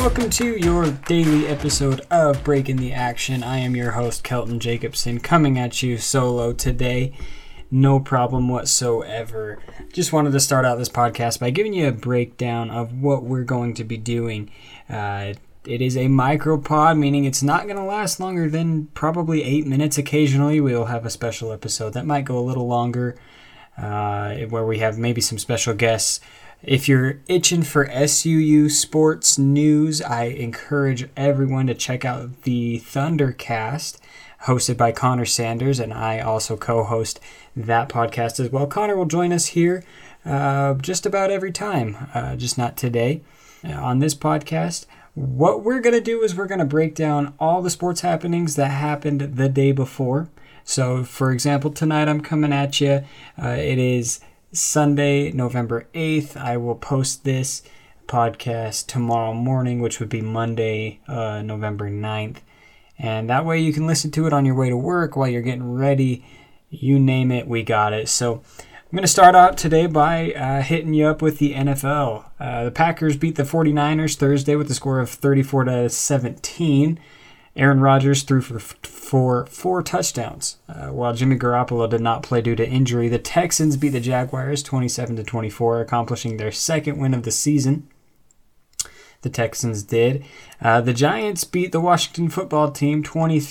Welcome to your daily episode of Breaking the Action. I am your host, Kelton Jacobson, coming at you solo today. No problem whatsoever. Just wanted to start out this podcast by giving you a breakdown of what we're going to be doing. It is a micropod, meaning it's not going to last longer than probably 8 minutes. Occasionally, we'll have a special episode that might go a little longer, where we have maybe some special guests. If you're itching for SUU sports news, I encourage everyone to check out the Thundercast, hosted by Connor Sanders, and I also co-host that podcast as well. Connor will join us here just about every time, just not today. On this podcast, what we're going to do is we're going to break down all the sports happenings that happened the day before. So, for example, tonight I'm coming at you. It is Sunday, November 8th. I will post this podcast tomorrow morning, which would be Monday, November 9th. And that way you can listen to it on your way to work, while you're getting ready. You name it, we got it. So I'm going to start out today by hitting you up with the NFL. The Packers beat the 49ers Thursday with a score of 34-17. Aaron Rodgers threw for 4 touchdowns, while Jimmy Garoppolo did not play due to injury. The Texans beat the Jaguars 27-24, accomplishing their second win of the season. The Texans did. The Giants beat the Washington football team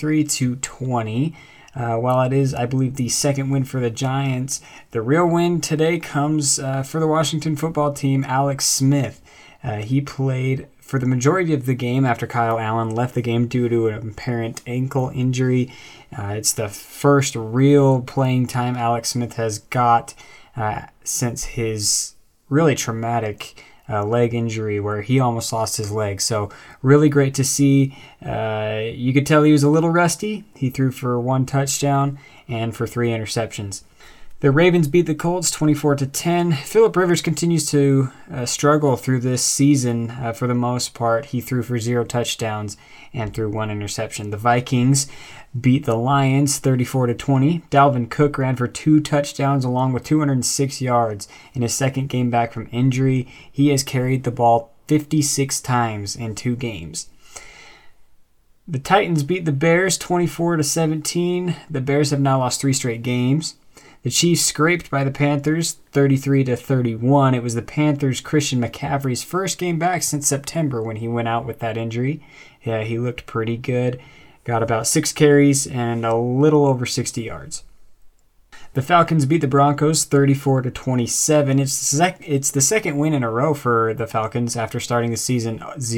23-20. While it is, I believe, the second win for the Giants, the real win today comes for the Washington football team. Alex Smith. He played for the majority of the game after Kyle Allen left the game due to an apparent ankle injury. It's the first real playing time Alex Smith has got since his really traumatic leg injury where he almost lost his leg. So really great to see. You could tell he was a little rusty. He threw for 1 touchdown and for 3 interceptions. The Ravens beat the Colts 24-10. Phillip Rivers continues to struggle through this season for the most part. He threw for 0 touchdowns and threw 1 interception. The Vikings beat the Lions 34-20. Dalvin Cook ran for 2 touchdowns along with 206 yards in his second game back from injury. He has carried the ball 56 times in 2 games. The Titans beat the Bears 24-17. The Bears have now lost 3 straight games. The Chiefs scraped by the Panthers 33-31. It was the Panthers' Christian McCaffrey's first game back since September when he went out with that injury. Yeah, he looked pretty good. Got about 6 carries and a little over 60 yards. The Falcons beat the Broncos 34-27. It's the second win in a row for the Falcons after starting the season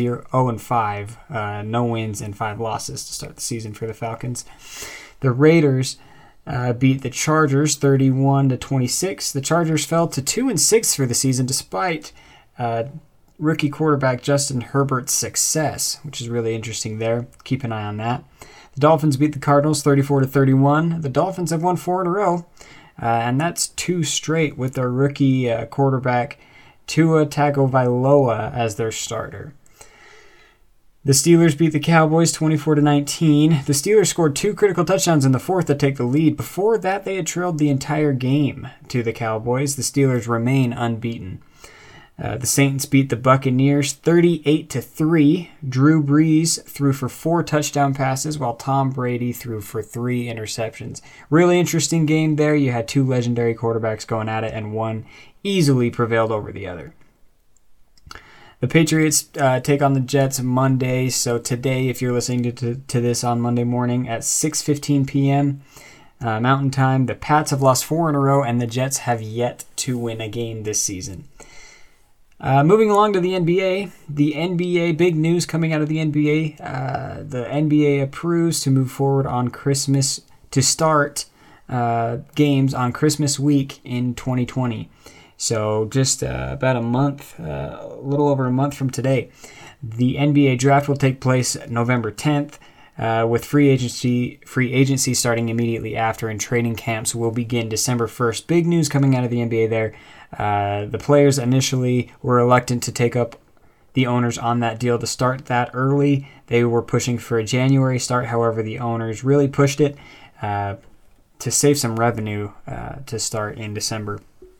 0-5. No wins and 5 losses to start the season for the Falcons. The Raiders beat the Chargers 31-26. The Chargers fell to 2-6 for the season despite rookie quarterback Justin Herbert's success, which is really interesting there. Keep an eye on that. The Dolphins beat the Cardinals 34-31. The Dolphins have won 4 in a row, and that's 2 straight with their rookie quarterback Tua Tagovailoa as their starter. The Steelers beat the Cowboys 24-19. The Steelers scored 2 critical touchdowns in the fourth to take the lead. Before that, they had trailed the entire game to the Cowboys. The Steelers remain unbeaten. The Saints beat the Buccaneers 38-3. Drew Brees threw for 4 touchdown passes, while Tom Brady threw for 3 interceptions. Really interesting game there. You had 2 legendary quarterbacks going at it, and one easily prevailed over the other. The Patriots take on the Jets Monday. So today, if you're listening to this on Monday morning at 6:15 p.m. Mountain Time, the Pats have lost 4 in a row, and the Jets have yet to win a game this season. Moving along to the NBA. The NBA, big news coming out of the NBA. The NBA approves to move forward on Christmas, to start games on Christmas week in 2020. So just about a month, a little over a month from today, the NBA draft will take place November 10th, with free agency starting immediately after, and training camps will begin December 1st. Big news coming out of the NBA there. The players initially were reluctant to take up the owners on that deal to start that early. They were pushing for a January start. However, the owners really pushed it to save some revenue to start in December.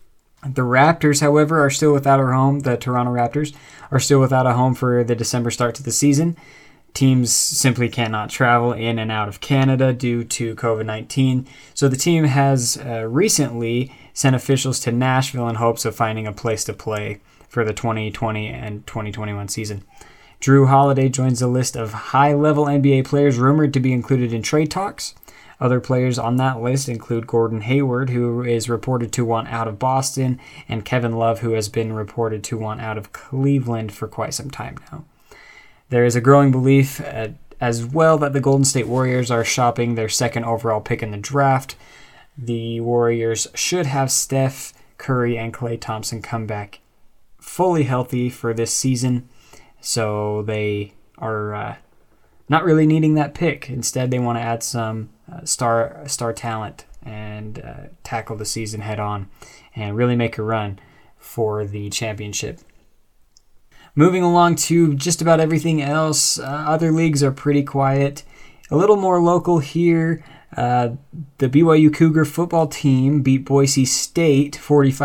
The Raptors, however, are still without a home. The Toronto Raptors are still without a home for the December start to the season. Teams simply cannot travel in and out of Canada due to COVID-19. So the team has recently sent officials to Nashville in hopes of finding a place to play for the 2020 and 2021 season. Drew Holiday joins the list of high-level NBA players rumored to be included in trade talks. Other players on that list include Gordon Hayward, who is reported to want out of Boston, and Kevin Love, who has been reported to want out of Cleveland for quite some time now. There is a growing belief as well that the Golden State Warriors are shopping their second overall pick in the draft. The Warriors should have Steph Curry and Klay Thompson come back fully healthy for this season, so they are not really needing that pick. Instead, they want to add some star talent and tackle the season head on and really make a run for the championship. Moving along to just about everything else, other leagues are pretty quiet. A little more local here, the BYU Cougar football team beat Boise State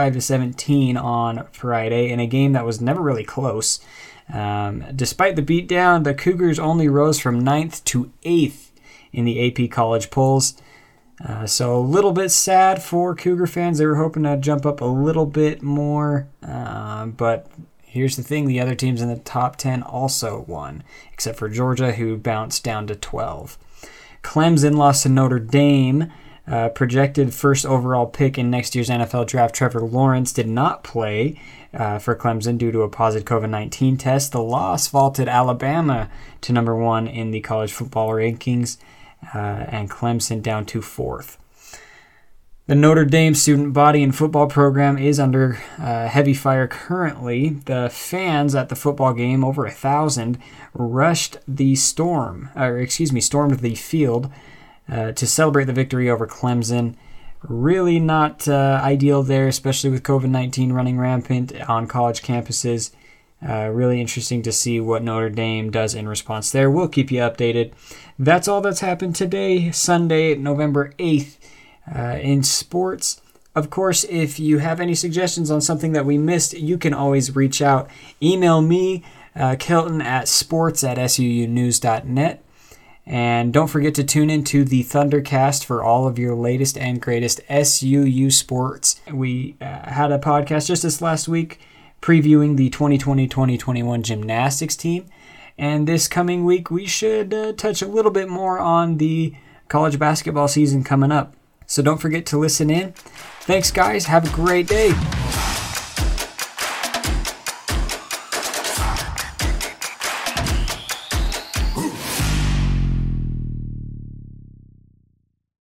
45-17 on Friday in a game that was never really close. Despite the beatdown, the Cougars only rose from 9th to 8th in the AP college polls. So a little bit sad for Cougar fans. They were hoping to jump up a little bit more, but here's the thing, the other teams in the top 10 also won, except for Georgia, who bounced down to 12. Clemson lost to Notre Dame. Projected first overall pick in next year's NFL draft, Trevor Lawrence, did not play for Clemson due to a positive COVID-19 test. The loss vaulted Alabama to number 1 in the college football rankings, and Clemson down to 4th. The Notre Dame student body and football program is under heavy fire currently. The fans at the football game, over 1,000, stormed the field to celebrate the victory over Clemson. Really not ideal there, especially with COVID-19 running rampant on college campuses. Really interesting to see what Notre Dame does in response there. We'll keep you updated. That's all that's happened today, Sunday, November 8th. In sports. Of course, if you have any suggestions on something that we missed, you can always reach out. Email me, Kelton at sports@suunews.net. And don't forget to tune into the Thundercast for all of your latest and greatest SUU sports. We had a podcast just this last week previewing the 2020-2021 gymnastics team. And this coming week, we should touch a little bit more on the college basketball season coming up. So don't forget to listen in. Thanks, guys. Have a great day.